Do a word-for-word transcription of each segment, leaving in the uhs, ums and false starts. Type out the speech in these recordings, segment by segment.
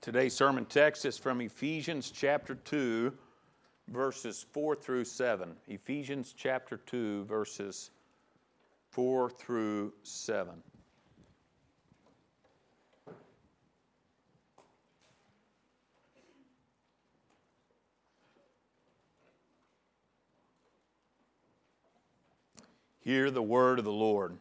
Today's sermon text is from Ephesians chapter two, verses four through seven. Ephesians chapter two, verses four through seven. Hear the word of the Lord.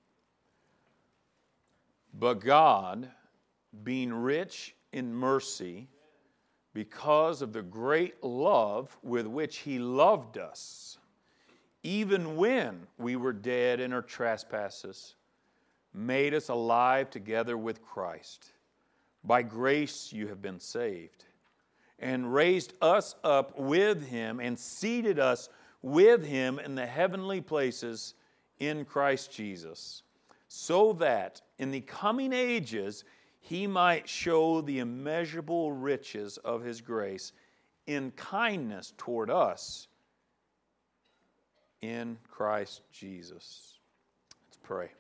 But God, being rich in mercy, because of the great love with which He loved us, even when we were dead in our trespasses, made us alive together with Christ. By grace you have been saved, and raised us up with Him, and seated us with Him in the heavenly places in Christ Jesus, so that in the coming ages He might show the immeasurable riches of His grace in kindness toward us in Christ Jesus. Let's pray.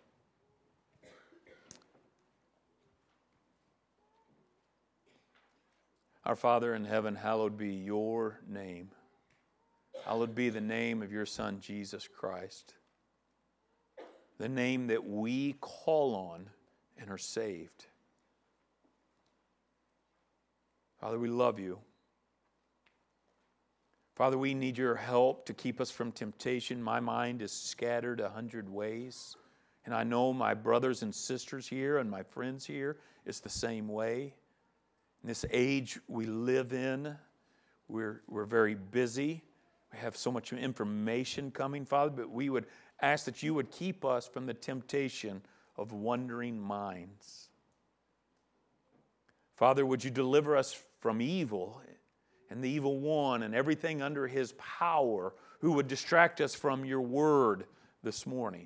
Our Father in heaven, hallowed be your name. Hallowed be the name of your Son, Jesus Christ. The name that we call on and are saved. Father, we love you. Father, we need your help to keep us from temptation. My mind is scattered a hundred ways. And I know my brothers and sisters here and my friends here is the same way. In this age we live in, we're, we're very busy. We have so much information coming, Father, but we would ask that you would keep us from the temptation of wandering minds. Father, would you deliver us from evil and the evil one and everything under his power who would distract us from your word this morning.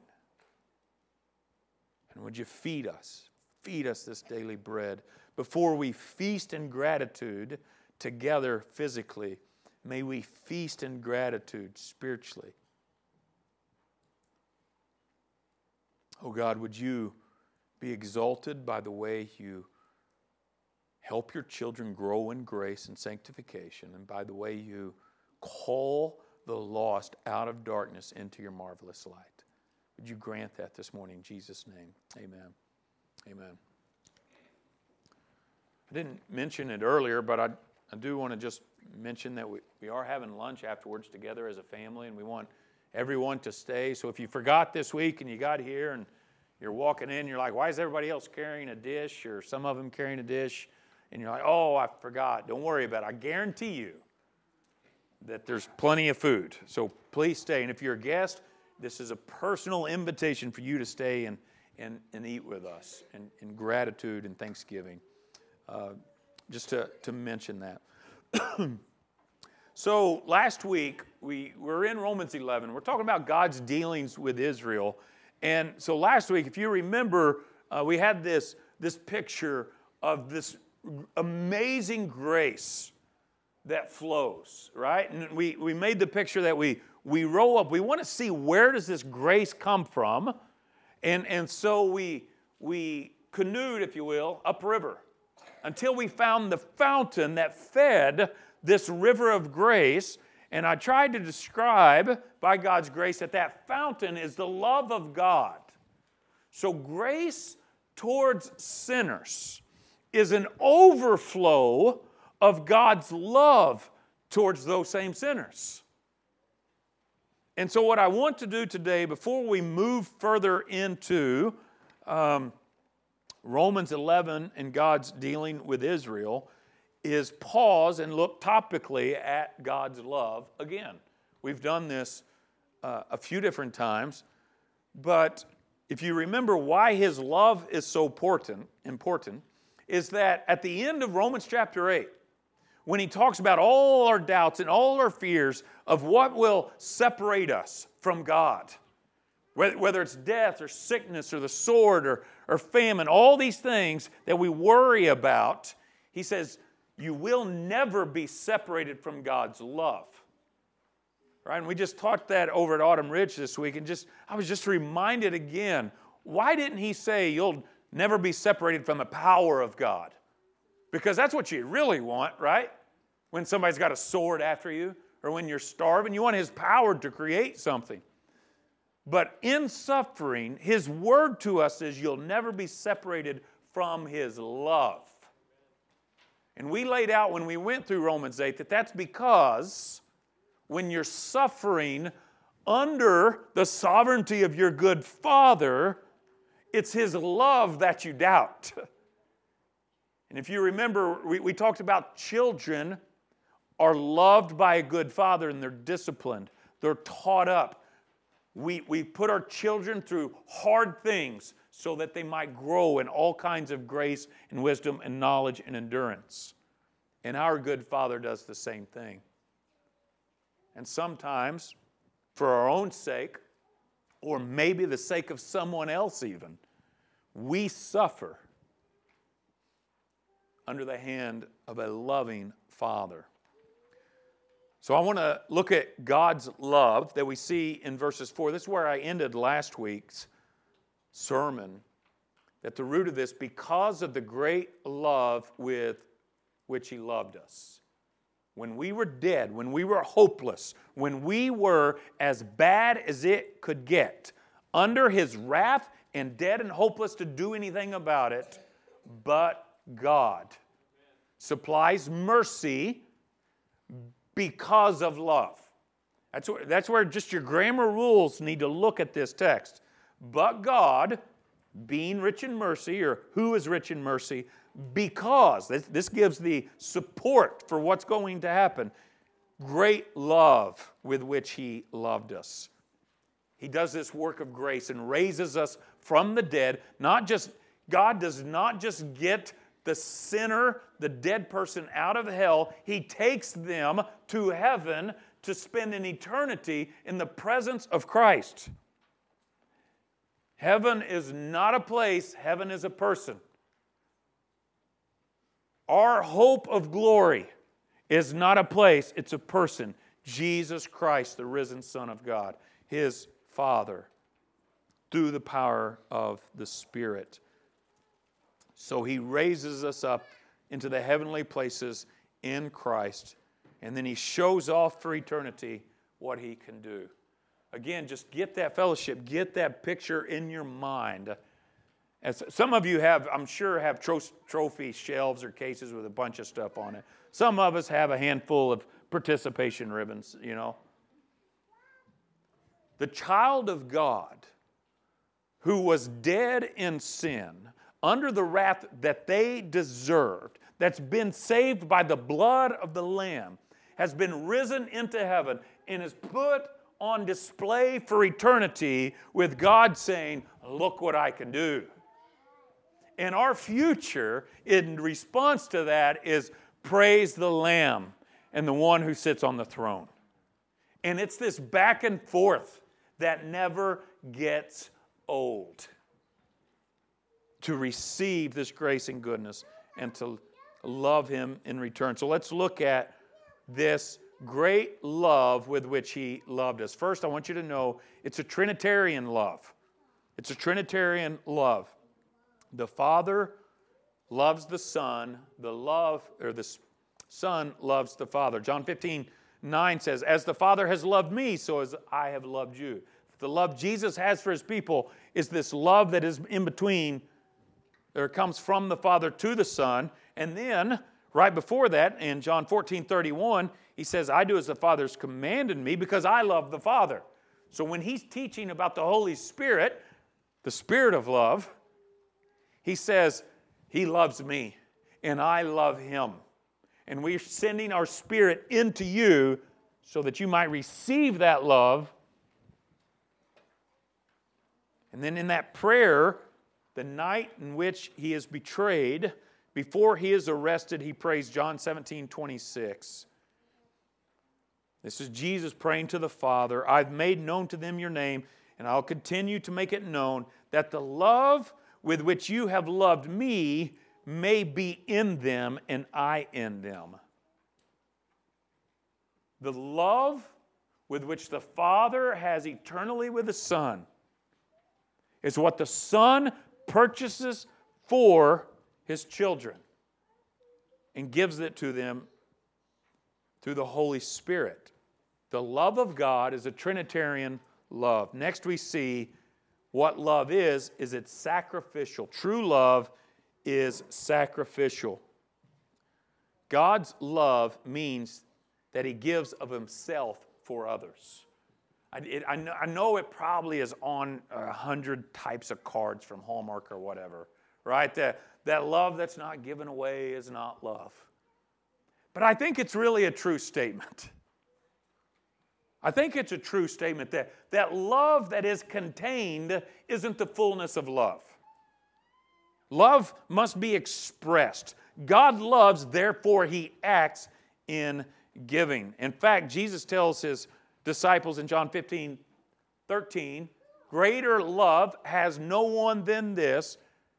And would you feed us, feed us this daily bread before we feast in gratitude together physically. May we feast in gratitude spiritually. Oh God, would you be exalted by the way you help your children grow in grace and sanctification, and by the way you call the lost out of darkness into your marvelous light. Would you grant that this morning in Jesus' name? Amen. Amen. I didn't mention it earlier, but I, I do want to just mention that we, we are having lunch afterwards together as a family, and we want everyone to stay. So if you forgot this week and you got here and you're walking in, you're like, why is everybody else carrying a dish, or some of them carrying a dish? And you're like, oh, I forgot. Don't worry about it. I guarantee you that there's plenty of food. So please stay. And if you're a guest, this is a personal invitation for you to stay and, and, and eat with us in, in gratitude and thanksgiving. Uh, just to, to mention that. So last week, we were in Romans eleven. We're talking about God's dealings with Israel. And so last week, if you remember, uh, we had this, this picture of this amazing grace that flows, right? And we, we made the picture that we, we roll up. We want to see, where does this grace come from? And, and so we, we canoed, if you will, upriver until we found the fountain that fed this river of grace. And I tried to describe, by God's grace, that that fountain is the love of God. So grace towards sinners is an overflow of God's love towards those same sinners. And so what I want to do today, before we move further into um, Romans eleven and God's dealing with Israel, is pause and look topically at God's love again. We've done this uh, a few different times, but if you remember why His love is so important, important, is that at the end of Romans chapter eight, when he talks about all our doubts and all our fears of what will separate us from God, whether it's death or sickness or the sword or, or famine, all these things that we worry about, he says, you will never be separated from God's love. Right? And we just taught that over at Autumn Ridge this week, and just I was just reminded again, why didn't he say you'll never be separated from the power of God? Because that's what you really want, right? When somebody's got a sword after you, or when you're starving, you want His power to create something. But in suffering, His word to us is you'll never be separated from His love. And we laid out when we went through Romans eight that that's because when you're suffering under the sovereignty of your good Father, it's His love that you doubt. And if you remember, we, we talked about children are loved by a good father and they're disciplined. They're taught up. We, we put our children through hard things so that they might grow in all kinds of grace and wisdom and knowledge and endurance. And our good Father does the same thing. And sometimes, for our own sake, or maybe the sake of someone else even, we suffer under the hand of a loving Father. So I want to look at God's love that we see in verses four. This is where I ended last week's sermon. At the root of this, because of the great love with which He loved us. When we were dead, when we were hopeless, when we were as bad as it could get, under His wrath and dead and hopeless to do anything about it, but God supplies mercy because of love. That's where, that's where just your grammar rules need to look at this text. But God, being rich in mercy, or who is rich in mercy, because, this, this gives the support for what's going to happen, great love with which He loved us. He does this work of grace and raises us from the dead. Not just, God does not just get the sinner, the dead person out of hell. He takes them to heaven to spend an eternity in the presence of Christ. Heaven is not a place, heaven is a person. Our hope of glory is not a place, it's a person. Jesus Christ, the risen Son of God, His Father, through the power of the Spirit. So He raises us up into the heavenly places in Christ, and then He shows off for eternity what He can do. Again, just get that fellowship, get that picture in your mind. As some of you have, I'm sure, have tro- trophy shelves or cases with a bunch of stuff on it. Some of us have a handful of participation ribbons, you know. The child of God who was dead in sin, under the wrath that they deserved, that's been saved by the blood of the Lamb, has been risen into heaven and is put on display for eternity with God saying, look what I can do. And our future in response to that is praise the Lamb and the one who sits on the throne. And it's this back and forth that never gets old. To receive this grace and goodness and to love Him in return. So let's look at this great love with which He loved us. First, I want you to know it's a Trinitarian love. It's a Trinitarian love. The Father loves the Son. The love, or the Son loves the Father. John fifteen nine says, as the Father has loved me, so as I have loved you. The love Jesus has for His people is this love that is in between, or comes from the Father to the Son. And then, right before that, in John fourteen thirty-one, He says, I do as the Father's commanded me because I love the Father. So when He's teaching about the Holy Spirit, the Spirit of love, He says, He loves me and I love Him. And we're sending our Spirit into you so that you might receive that love. And then in that prayer, the night in which He is betrayed, before He is arrested, He prays John seventeen twenty-six. This is Jesus praying to the Father, I've made known to them your name, and I'll continue to make it known, that the love with which you have loved me may be in them and I in them. The love with which the Father has eternally with the Son is what the Son purchases for His children. and gives it to them through the Holy Spirit. The love of God is a Trinitarian love. Next we see what love is, is it's sacrificial. True love is sacrificial. God's love means that He gives of Himself for others. I, it, I, know, I know it probably is on a hundred types of cards from Hallmark or whatever, right? That, that love that's not given away is not love. But I think it's really a true statement. I think it's a true statement that, that love that is contained isn't the fullness of love. Love must be expressed. God loves, therefore He acts in giving. In fact, Jesus tells His disciples in John fifteen, thirteen, greater love has no one than this,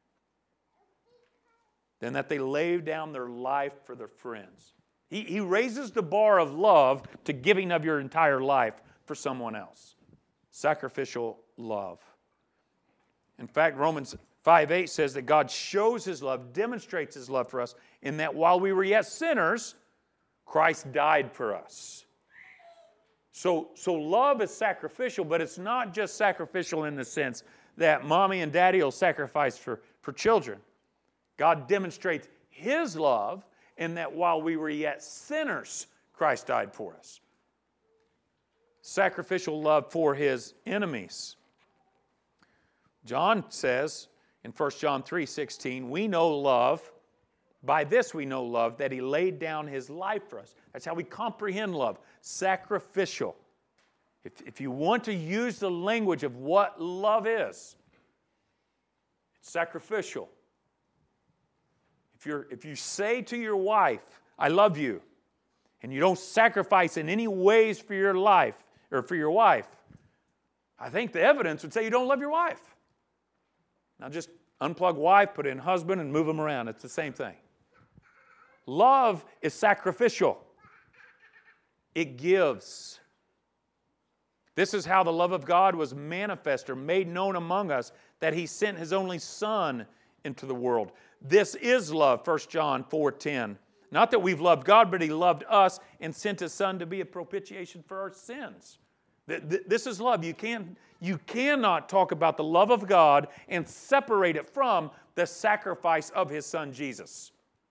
than that they lay down their life for their friends. He, he raises the bar of love to giving of your entire life for someone else. Sacrificial love. In fact, Romans five eight says that God shows His love, demonstrates His love for us, in that while we were yet sinners, Christ died for us. So, so love is sacrificial, but it's not just sacrificial in the sense that mommy and daddy will sacrifice for, for children. God demonstrates His love in that while we were yet sinners, Christ died for us. Sacrificial love for His enemies. John says in First John three sixteen, we know love, by this we know love, that He laid down His life for us. That's how we comprehend love, sacrificial. If, if you want to use the language of what love is, it's sacrificial. If, you're, if you say to your wife, I love you, and you don't sacrifice in any ways for your life, or for your wife, I think the evidence would say you don't love your wife. Now just unplug wife, put in husband, and move them around. It's the same thing. Love is sacrificial. It gives. This is how the love of God was manifest or made known among us, that He sent His only Son into the world. This is love, First John four ten. Not that we've loved God, but He loved us and sent His Son to be a propitiation for our sins. This is love. You can't, you cannot talk about the love of God and separate it from the sacrifice of His Son Jesus.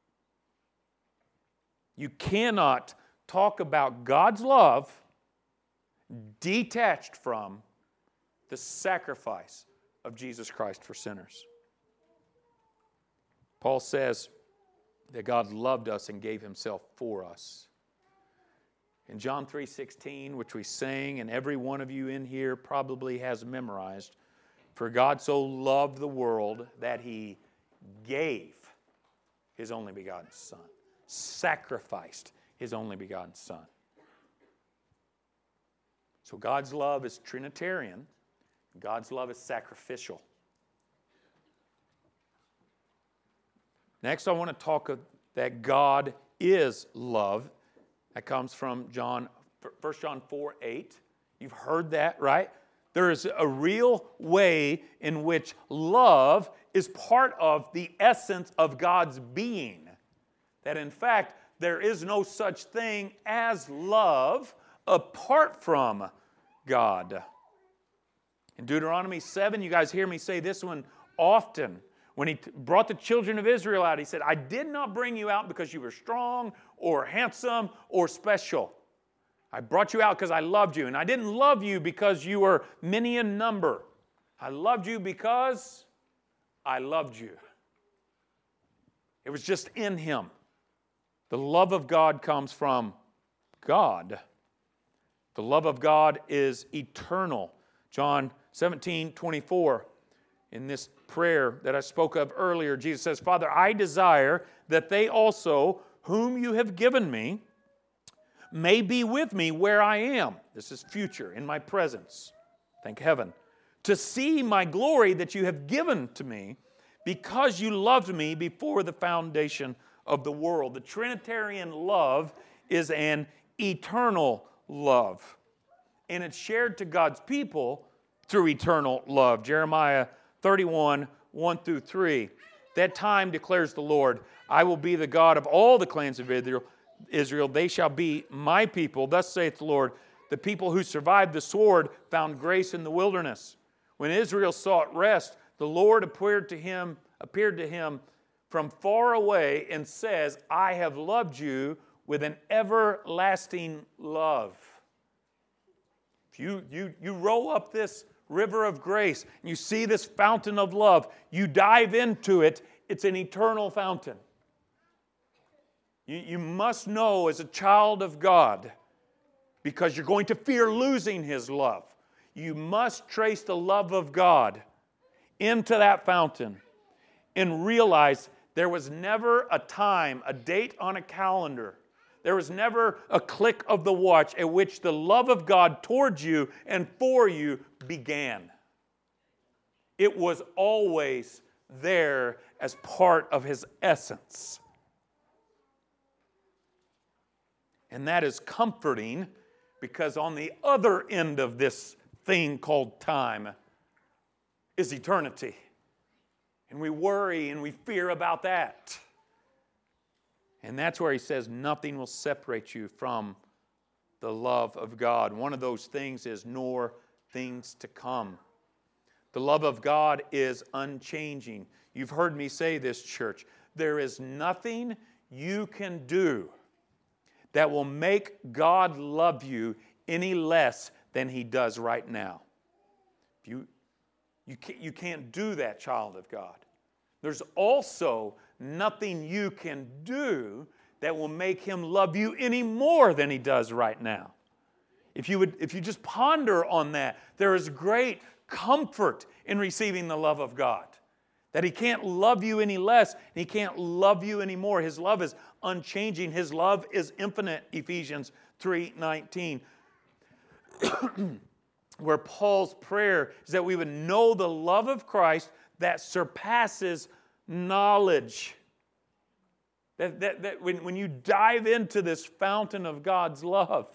You cannot talk about God's love detached from the sacrifice of Jesus Christ for sinners. Paul says that God loved us and gave Himself for us. In John three sixteen, which we sang, and every one of you in here probably has memorized, for God so loved the world that He gave His only begotten Son, sacrificed His only begotten Son. So God's love is Trinitarian. God's love is sacrificial. Next, I want to talk of that God is love. That comes from John, First John four eight. You've heard that, right? There is a real way in which love is part of the essence of God's being. That in fact, there is no such thing as love apart from God. In Deuteronomy seven, you guys hear me say this one often. When He brought the children of Israel out, He said, I did not bring you out because you were strong or handsome or special. I brought you out because I loved you. And I didn't love you because you were many in number. I loved you because I loved you. It was just in Him. The love of God comes from God. The love of God is eternal. John seventeen twenty-four. In this prayer that I spoke of earlier, Jesus says, Father, I desire that they also, whom you have given me, may be with me where I am. This is future, in my presence. Thank heaven. To see my glory that you have given to me, because you loved me before the foundation of the world. The Trinitarian love is an eternal love. And it's shared to God's people through eternal love. Jeremiah thirty-one, one through three. That time, declares the Lord, I will be the God of all the clans of Israel. Israel. They shall be my people. Thus saith the Lord, the people who survived the sword found grace in the wilderness. When Israel sought rest, the Lord appeared to him, appeared to him from far away and says, I have loved you with an everlasting love. If you, you, you roll up this river of grace and you see this fountain of love, you dive into it, it's an eternal fountain. You, you must know as a child of God, because you're going to fear losing His love, you must trace the love of God into that fountain and realize there was never a time, a date on a calendar, there was never a click of the watch at which the love of God towards you and for you began. It was always there as part of His essence. And that is comforting, because on the other end of this thing called time is eternity. And we worry and we fear about that. And that's where He says nothing will separate you from the love of God. One of those things is nor things to come. The love of God is unchanging. You've heard me say this, church. There is nothing you can do that will make God love you any less than He does right now. You, you, can't, you can't do that, child of God. There's also nothing you can do that will make Him love you any more than He does right now. If you would, if you just ponder on that, there is great comfort in receiving the love of God. That He can't love you any less, and He can't love you any more. His love is unchanging. His love is infinite, Ephesians three nineteen. Where Paul's prayer is that we would know the love of Christ that surpasses knowledge. That, that, that when, when you dive into this fountain of God's love,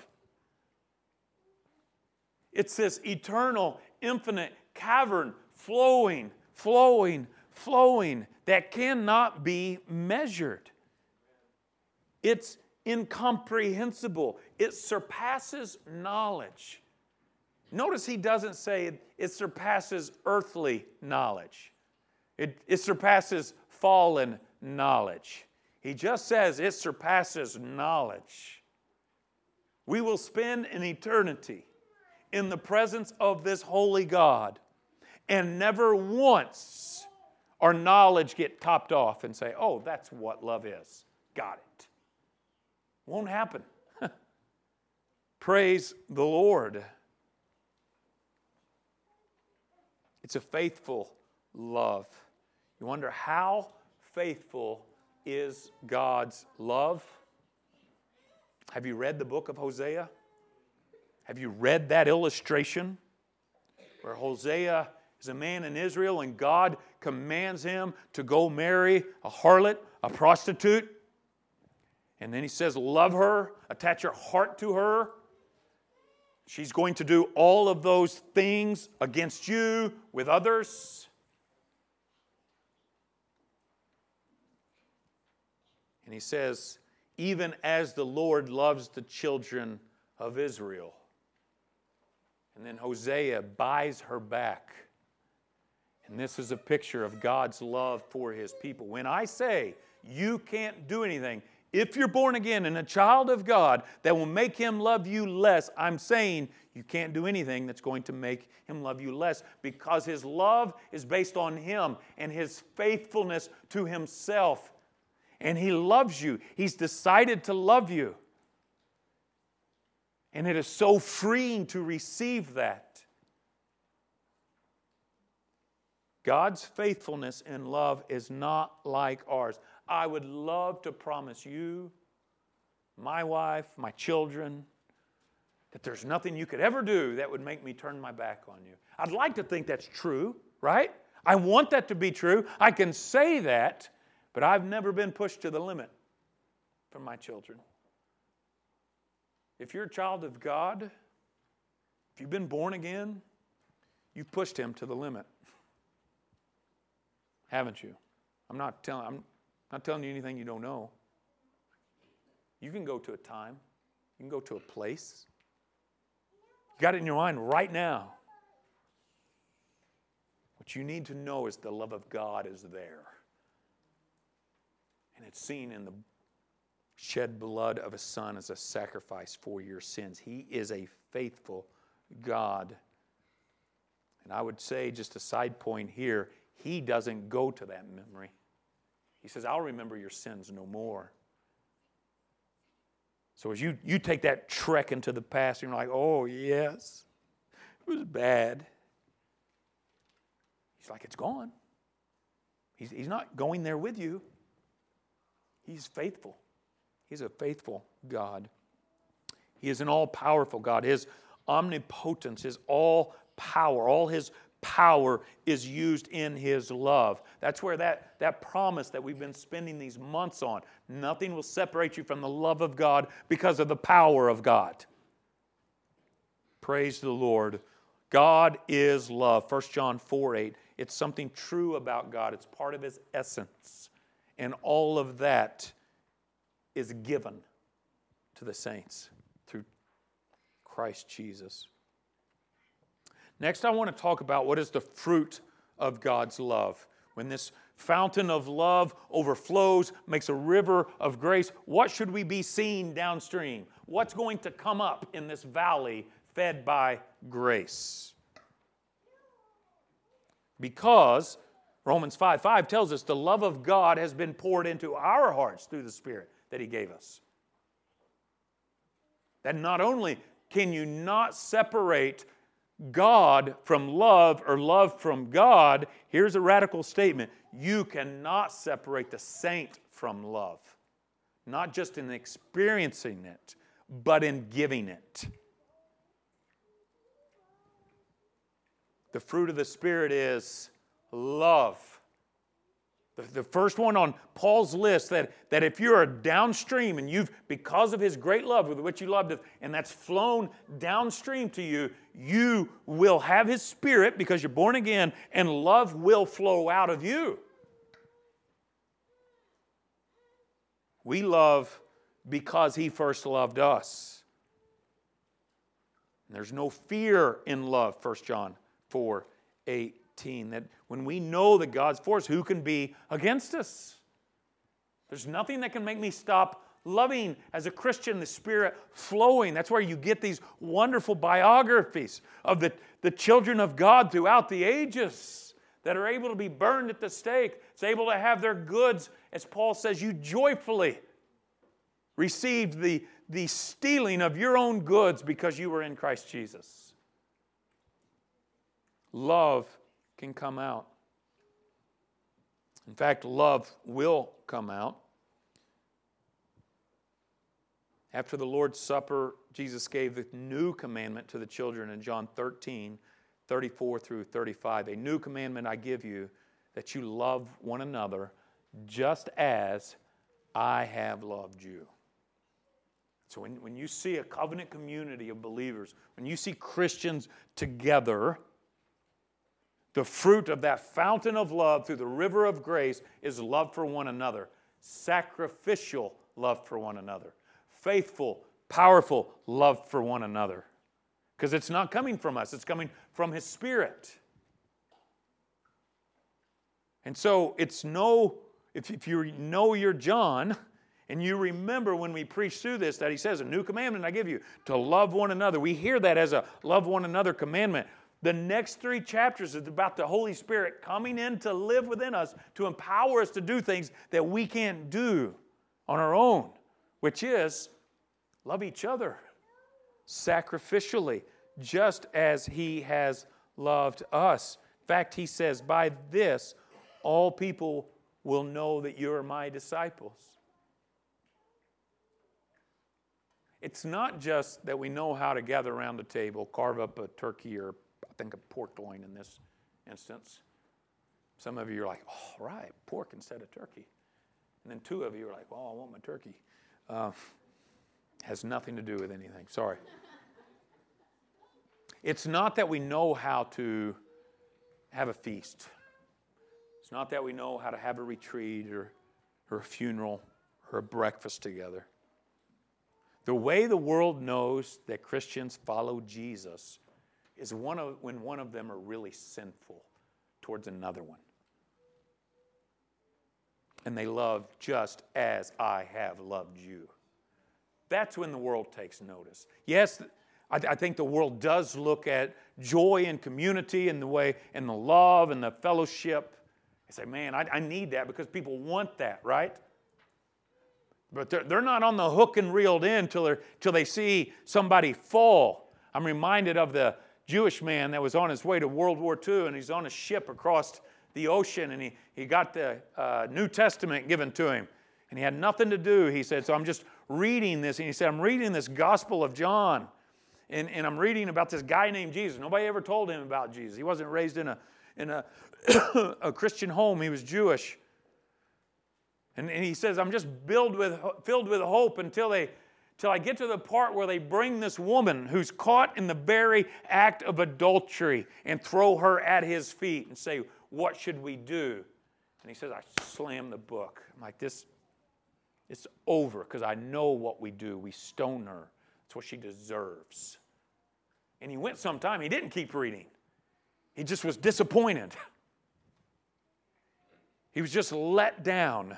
it's this eternal, infinite cavern flowing, flowing, flowing that cannot be measured. It's incomprehensible. It surpasses knowledge. Notice he doesn't say it surpasses earthly knowledge. It, it surpasses fallen knowledge. He just says it surpasses knowledge. We will spend an eternity in the presence of this holy God, and never once our knowledge get topped off and say, oh, that's what love is. Got it. Won't happen. Praise the Lord. It's a faithful love. You wonder, how faithful is God's love? Have you read the book of Hosea? Have you read that illustration where Hosea is a man in Israel and God commands him to go marry a harlot, a prostitute? And then He says, love her, attach your heart to her. She's going to do all of those things against you with others. And He says, even as the Lord loves the children of Israel. And then Hosea buys her back. And this is a picture of God's love for His people. When I say you can't do anything, if you're born again and a child of God that will make Him love you less, I'm saying you can't do anything that's going to make Him love you less, because His love is based on Him and His faithfulness to Himself. And He loves you. He's decided to love you. And it is so freeing to receive that. God's faithfulness and love is not like ours. I would love to promise you, my wife, my children, that there's nothing you could ever do that would make me turn my back on you. I'd like to think that's true, right? I want that to be true. I can say that, but I've never been pushed to the limit for my children. If you're a child of God, if you've been born again, you've pushed Him to the limit. Haven't you? I'm not telling, I'm not telling you anything you don't know. You can go to a time. You can go to a place. You got it in your mind right now. What you need to know is the love of God is there. And it's seen in the shed blood of His Son as a sacrifice for your sins. He is a faithful God. And I would say, just a side point here, He doesn't go to that memory. He says, I'll remember your sins no more. So as you, you take that trek into the past, and you're like, oh, yes, it was bad. He's like, it's gone. He's, he's not going there with you. He's faithful. He's a faithful God. He is an all-powerful God. His omnipotence, His all power, all His power is used in His love. That's where that, that promise that we've been spending these months on, nothing will separate you from the love of God because of the power of God. Praise the Lord. God is love. First John four eight. It's something true about God. It's part of His essence. And all of that is given to the saints through Christ Jesus. Next, I want to talk about what is the fruit of God's love. When this fountain of love overflows, makes a river of grace, what should we be seeing downstream? What's going to come up in this valley fed by grace? Because Romans five five tells us the love of God has been poured into our hearts through the Spirit that He gave us. That not only can you not separate God from love or love from God, here's a radical statement. You cannot separate the saint from love. Not just in experiencing it, but in giving it. The fruit of the Spirit is love. The first one on Paul's list, that, that if you're downstream and you've, because of His great love with which you loved us, and that's flown downstream to you, you will have His Spirit because you're born again, and love will flow out of you. We love because He first loved us. And there's no fear in love, First John four eighteen. That when we know that God's for us, who can be against us? There's nothing that can make me stop loving as a Christian, the Spirit flowing. That's where you get these wonderful biographies of the, the children of God throughout the ages that are able to be burned at the stake. It's able to have their goods, as Paul says, you joyfully received the, the stealing of your own goods because you were in Christ Jesus. Love can come out. In fact, love will come out. After the Lord's Supper, Jesus gave the new commandment to the children in John thirteen, thirty-four through thirty-five. A new commandment I give you, that you love one another just as I have loved you. So when, when you see a covenant community of believers, when you see Christians together, the fruit of that fountain of love through the river of grace is love for one another. Sacrificial love for one another. Faithful, powerful love for one another. Because it's not coming from us. It's coming from His Spirit. And so it's no, if, if you know your John, and you remember when we preach through this that he says, a new commandment I give you, to love one another. We hear that as a love one another commandment. The next three chapters is about the Holy Spirit coming in to live within us, to empower us to do things that we can't do on our own, which is love each other sacrificially, just as He has loved us. In fact, He says, by this, all people will know that you are my disciples. It's not just that we know how to gather around the table, carve up a turkey, or I think a pork loin in this instance. Some of you are like, oh, right, pork instead of turkey. And then two of you are like, well, I want my turkey. Uh, has nothing to do with anything. Sorry. It's not that we know how to have a feast. It's not that we know how to have a retreat or, or a funeral or a breakfast together. The way the world knows that Christians follow Jesus is one of, when one of them are really sinful towards another one. And they love just as I have loved you. That's when the world takes notice. Yes, I, I think the world does look at joy and community and the way and the love and the fellowship. They say, man, I, I need that because people want that, right? But they're, they're not on the hook and reeled in till, till they see somebody fall. I'm reminded of the Jewish man that was on his way to World War Two, and he's on a ship across the ocean, and he, he got the uh, New Testament given to him. And he had nothing to do, he said, so I'm just reading this. And he said, I'm reading this Gospel of John, and, and I'm reading about this guy named Jesus. Nobody ever told him about Jesus. He wasn't raised in a, in a, a Christian home. He was Jewish. And, and he says, I'm just filled with, filled with hope until they... till I get to the part where they bring this woman who's caught in the very act of adultery and throw her at his feet and say, what should we do? And he says, I slam the book. I'm like, this, it's over because I know what we do. We stone her. That's what she deserves. And he went sometime. He didn't keep reading. He just was disappointed. He was just let down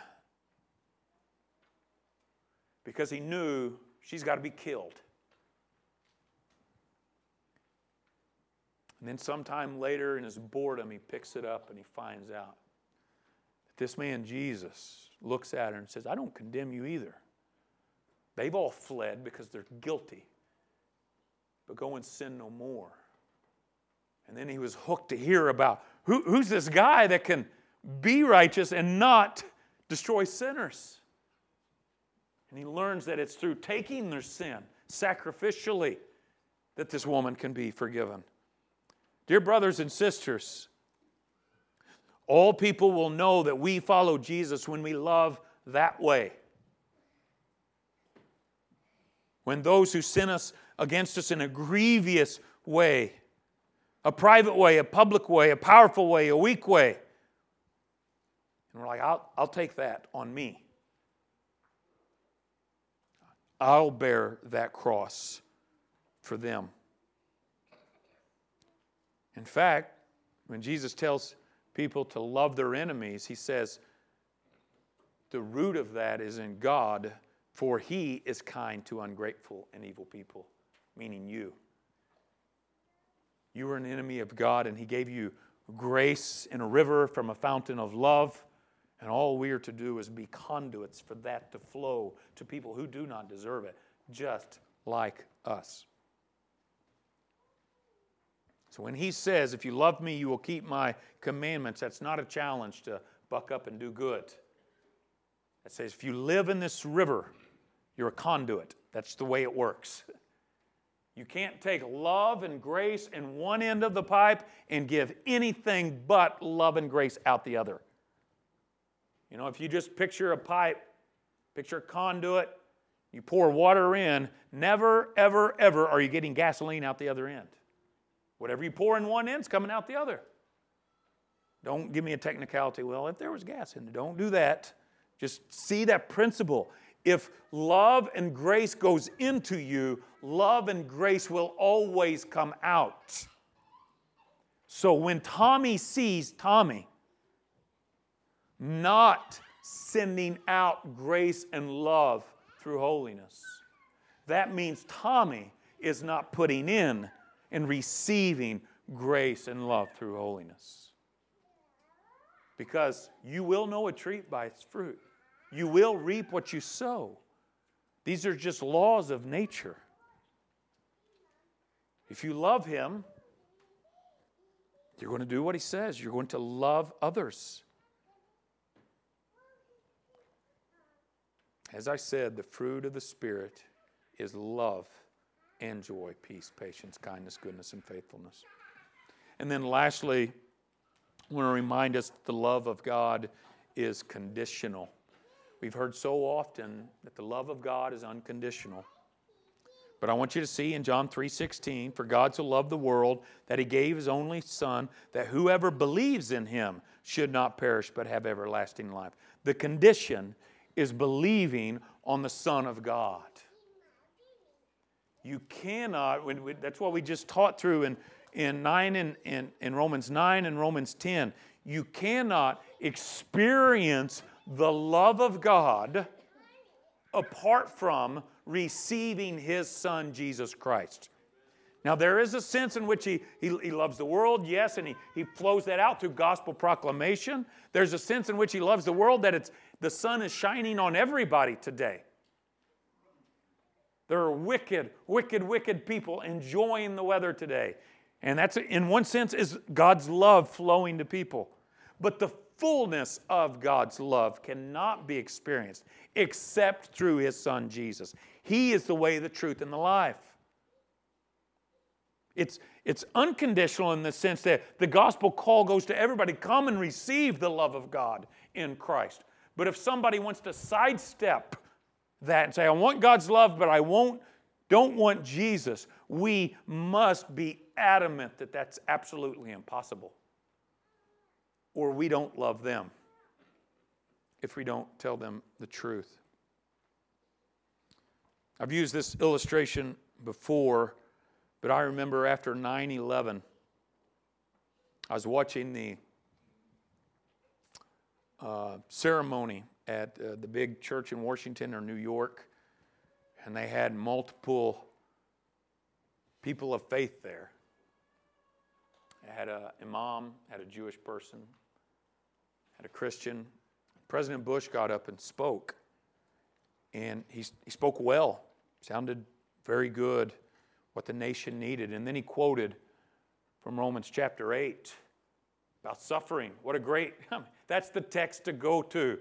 because he knew she's got to be killed. And then sometime later in his boredom, he picks it up and he finds out that this man, Jesus, looks at her and says, I don't condemn you either. They've all fled because they're guilty. But go and sin no more. And then he was hooked to hear about who, who's this guy that can be righteous and not destroy sinners. And he learns that it's through taking their sin sacrificially that this woman can be forgiven. Dear brothers and sisters, all people will know that we follow Jesus when we love that way. When those who sin us against us in a grievous way, a private way, a public way, a powerful way, a weak way, and we're like, I'll, I'll take that on me. I'll bear that cross for them. In fact, when Jesus tells people to love their enemies, he says, the root of that is in God, for he is kind to ungrateful and evil people, meaning you. You were an enemy of God, and he gave you grace in a river from a fountain of love, and all we are to do is be conduits for that to flow to people who do not deserve it, just like us. So when he says, if you love me, you will keep my commandments, that's not a challenge to buck up and do good. It says, if you live in this river, you're a conduit. That's the way it works. You can't take love and grace in one end of the pipe and give anything but love and grace out the other. You know, if you just picture a pipe, picture a conduit, you pour water in, never, ever, ever are you getting gasoline out the other end. Whatever you pour in one end is coming out the other. Don't give me a technicality. Well, if there was gas in it, don't do that. Just see that principle. If love and grace goes into you, love and grace will always come out. So when Tommy sees Tommy not sending out grace and love through holiness, that means Tommy is not putting in and receiving grace and love through holiness. Because you will know a tree by its fruit. You will reap what you sow. These are just laws of nature. If you love him, you're going to do what he says. You're going to love others. As I said, the fruit of the Spirit is love and joy, peace, patience, kindness, goodness, and faithfulness. And then lastly, I want to remind us that the love of God is conditional. We've heard so often that the love of God is unconditional. But I want you to see in John three sixteen, for God so loved the world that he gave his only Son, that whoever believes in him should not perish but have everlasting life. The condition is believing on the Son of God. You cannot, that's what we just taught through in, in, nine and, in, in Romans nine and Romans ten. You cannot experience the love of God apart from receiving his Son, Jesus Christ. Now, there is a sense in which he, he, he loves the world, yes, and he, he flows that out through gospel proclamation. There's a sense in which he loves the world that it's the sun is shining on everybody today. There are wicked, wicked, wicked people enjoying the weather today. And that's, in one sense, is God's love flowing to people. But the fullness of God's love cannot be experienced except through his Son, Jesus. He is the way, the truth, and the life. It's, it's unconditional in the sense that the gospel call goes to everybody. Come and receive the love of God in Christ. But if somebody wants to sidestep that and say, I want God's love, but I won't, don't want Jesus, we must be adamant that that's absolutely impossible. Or we don't love them if we don't tell them the truth. I've used this illustration before, but I remember after nine eleven, I was watching the uh, ceremony at uh, the big church in Washington or New York, and they had multiple people of faith there. They had an imam, had a Jewish person, had a Christian. President Bush got up and spoke, and he, he spoke well, sounded very good, what the nation needed. And then he quoted from Romans chapter eight about suffering. What a great, that's the text to go to.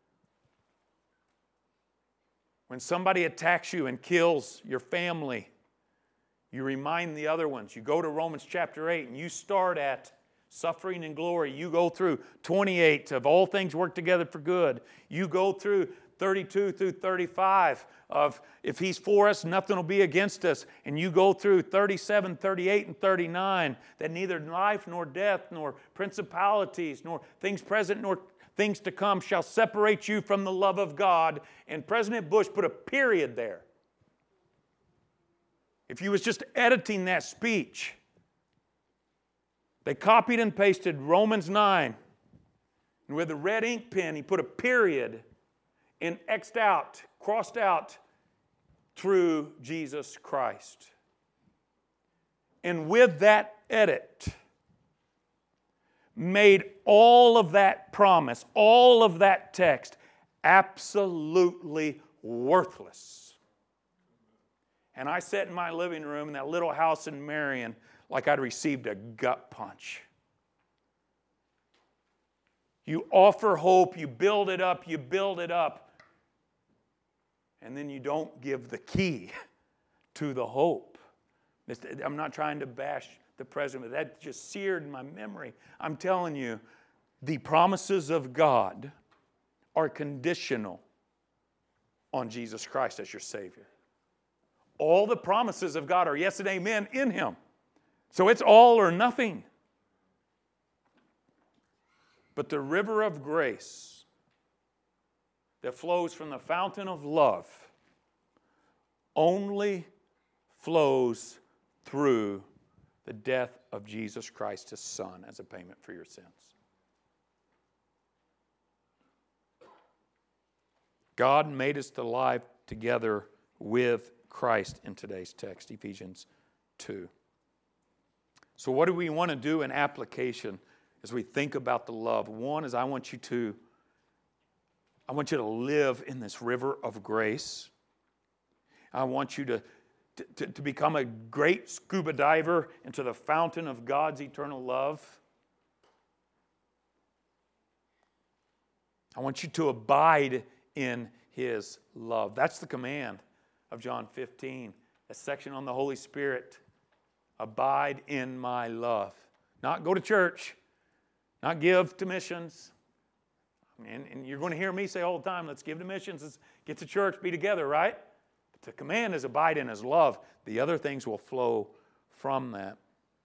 When somebody attacks you and kills your family, you remind the other ones. You go to Romans chapter eight and you start at suffering and glory. You go through twenty-eight of all things work together for good. You go through thirty-two through thirty-five of if he's for us, nothing will be against us. And you go through thirty-seven, thirty-eight, and thirty-nine that neither life nor death nor principalities nor things present nor things to come shall separate you from the love of God. And President Bush put a period there. If he was just editing that speech, they copied and pasted Romans nine. And with a red ink pen, he put a period and X'd out, crossed out through Jesus Christ. And with that edit, made all of that promise, all of that text, absolutely worthless. And I sat in my living room in that little house in Marion like I'd received a gut punch. You offer hope, you build it up, you build it up, and then you don't give the key to the hope. I'm not trying to bash the president, but that just seared in my memory. I'm telling you, the promises of God are conditional on Jesus Christ as your Savior. All the promises of God are yes and amen in Him. So it's all or nothing. But the river of grace that flows from the fountain of love only flows through the death of Jesus Christ, His Son, as a payment for your sins. God made us alive together with Christ in today's text, Ephesians two. So what do we want to do in application as we think about the love? One is I want you to, I want you to live in this river of grace. I want you to, to, to become a great scuba diver into the fountain of God's eternal love. I want you to abide in His love. That's the command of John fifteen, a section on the Holy Spirit. Abide in my love. Not go to church, not give to missions. And, and you're going to hear me say all the time, let's give to missions, let's get to church, be together, right? But The command is abide in His love. The other things will flow from that.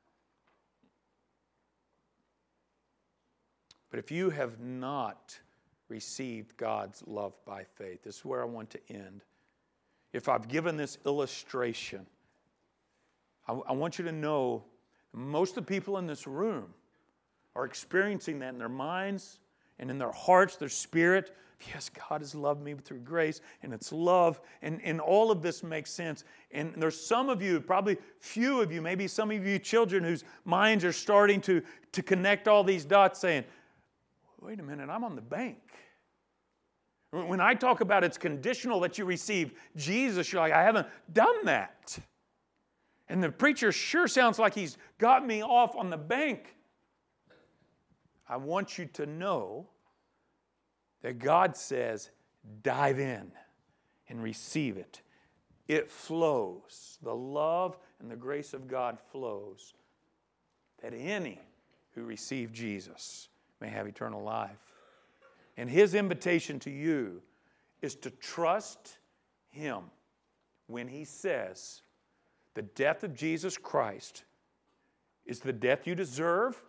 But if you have not received God's love by faith, this is where I want to end. If I've given this illustration, I, I want you to know most of the people in this room are experiencing that in their minds and in their hearts, their spirit. Yes, God has loved me through grace, and it's love, and, and all of this makes sense. And there's some of you, probably few of you, maybe some of you children whose minds are starting to, to connect all these dots saying, wait a minute, I'm on the bank. When I talk about it's conditional that you receive Jesus, you're like, I haven't done that. And the preacher sure sounds like he's got me off on the bank. I want you to know that God says, dive in and receive it. It flows. The love and the grace of God flows. That any who receive Jesus may have eternal life. And His invitation to you is to trust Him when He says the death of Jesus Christ is the death you deserve,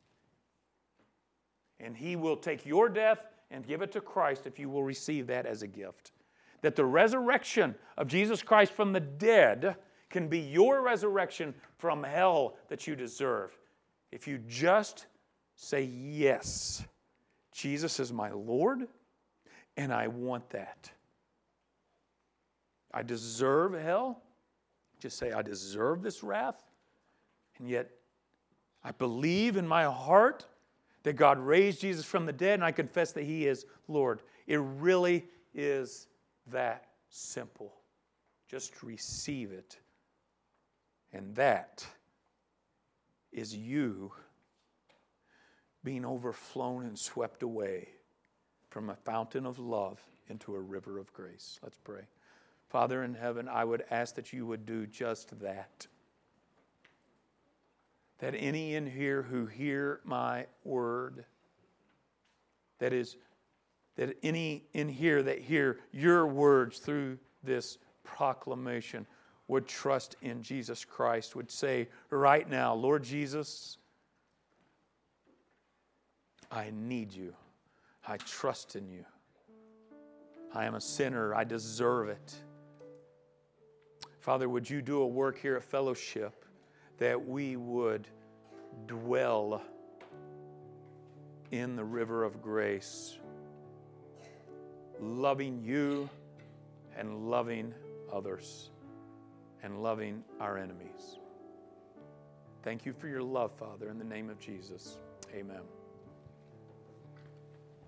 and He will take your death and give it to Christ if you will receive that as a gift. That the resurrection of Jesus Christ from the dead can be your resurrection from hell that you deserve. If you just say, yes, Jesus is my Lord, and I want that. I deserve hell. Just say, I deserve this wrath. And yet, I believe in my heart that God raised Jesus from the dead, and I confess that He is Lord. It really is that simple. Just receive it. And that is you being overflown and swept away from a fountain of love into a river of grace. Let's pray. Father in heaven, I would ask that you would do just that. That any in here who hear my word, that is, that any in here that hear your words through this proclamation would trust in Jesus Christ, would say right now, Lord Jesus, I need you. I trust in you. I am a sinner. I deserve it. Father, would you do a work here at Fellowship that we would dwell in the river of grace, loving you and loving others and loving our enemies. Thank you for your love, Father, in the name of Jesus. Amen.